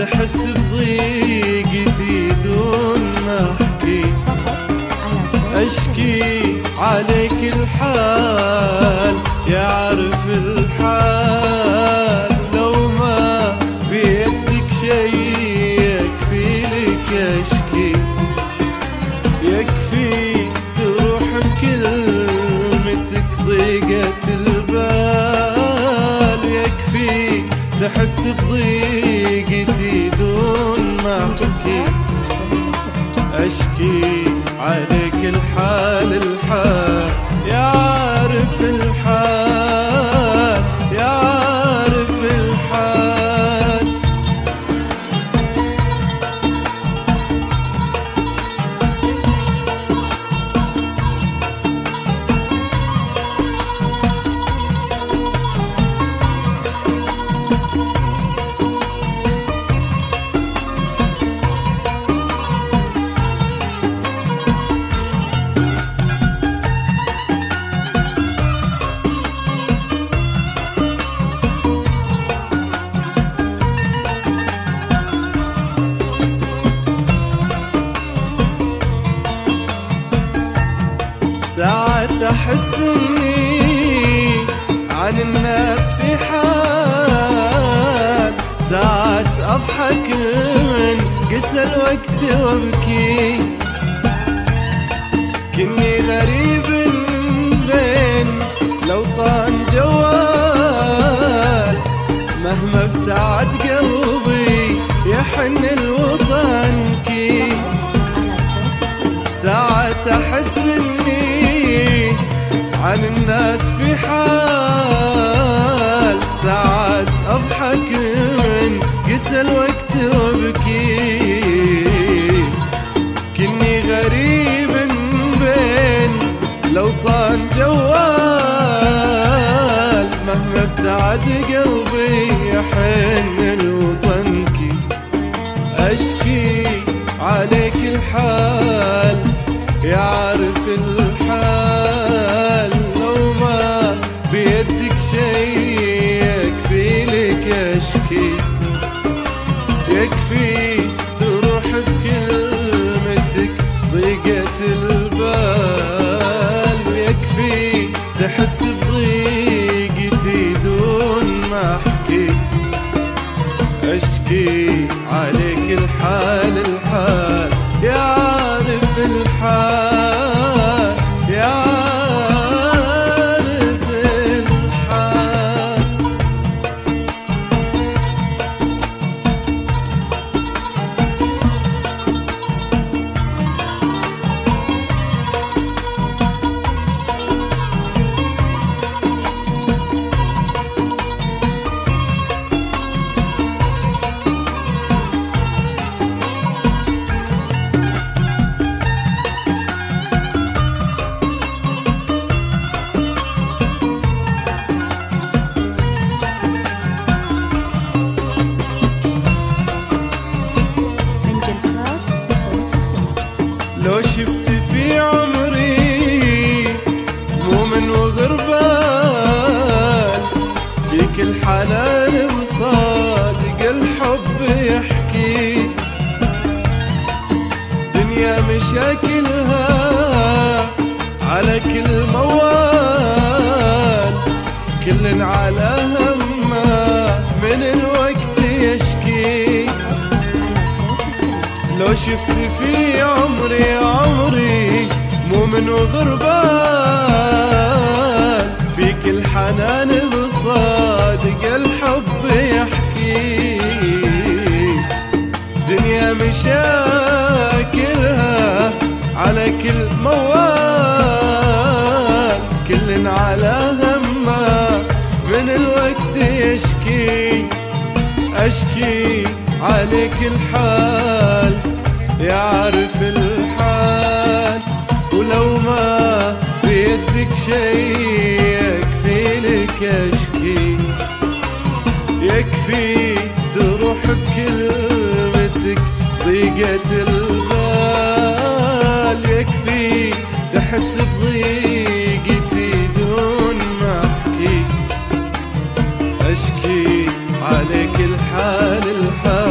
تحس بضيقتي دون ما احكي. اشكي عليك الحال يعرف الحال، لو ما بيدك شي يكفي لك اشكي. يكفي تروح بكلمتك ضيقة البال، يكفي تحس بضيقتي دون ما احكي. اشكي عليك الحال يعرف الحال يعرف الحال. ساعات أحس إني عن الناس في حال، ساعات أضحك من قسى الوقت وأبكي. كني غريب بين لو طان جوال، مهما ابتعد قلبي يحن الوطنكي. ساعات أحس إني عن الناس في حال، ساعات أضحك من قسى الوقت وأبكي. كني غريب بين لو طان جوال، مهما ابتعد قلبي يحن الوطنكي. أشكي عليك الحال يعرف الحال، لو ما بيدك شي يكفي لك اشكي. يكفي تروح بكلمتك ضيقة البال، يكفي تحس بضيقتي دون ما احكي. اشكي عليك الحال يعرف الحال يعرف الحال. لو شفت في عمري مؤمن وغربان، فيك الحنان وصادق الحب يحكي. دنيا مشاكلها على كل موال، كل على همه من الوقت يشكي. لو شفت في عمري مؤمن وغربان، فيك الحنان بصادق الحب يحكي. دنيا مشاكلها على كل موال، كل على همه من الوقت يشكي. أشكي عليك الحال يعرف الحال، ولو ما بيدك شي يكفي لك اشكي. يكفي تروح بكلمتك ضيقة البال، يكفي تحس بضيقتي دون ما احكي. اشكي عليك الحال